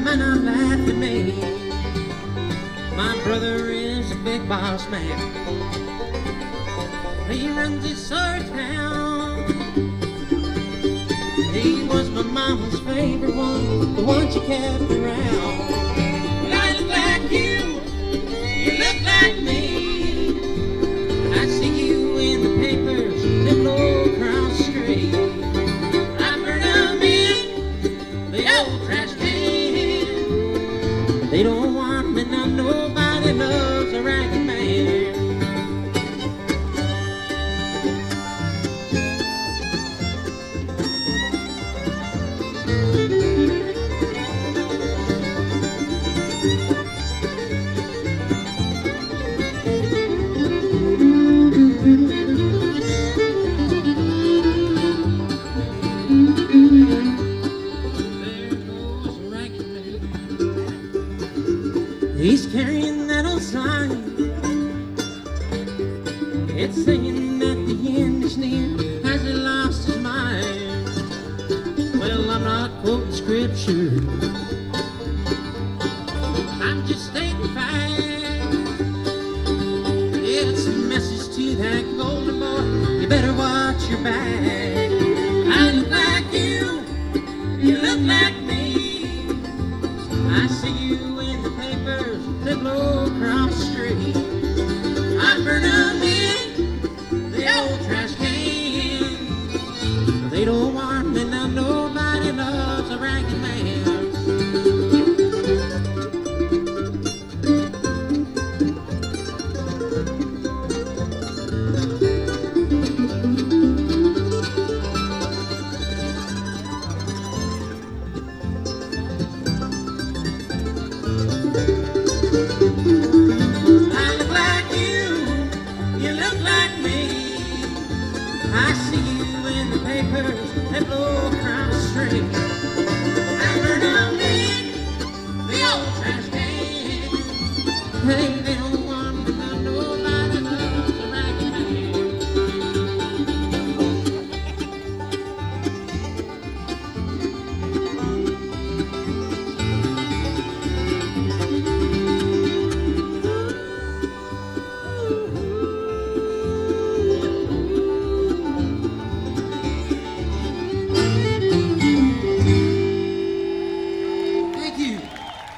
might not laugh at me. My brother is a big boss man. He runs this sort of town. He was my mama's favorite one, the one she kept around. Well, I look like you look like me. I see you in the papers, they blow across the street. I burn them in the old trash can. They don't want me now, nobody loves a ragged man. He's carrying that old sign. It's saying that the end is near. Has he lost his mind? Well, I'm not quoting scripture, I'm just stating facts. It's a message to that golden boy. You better watch your back. I look like you look like me. I see you in the papers, they blow across the street. I burn them in the old trash can. They don't want me now, nobody loves a ragged man. I look like you look like me. I see you in the papers, they blow across the street.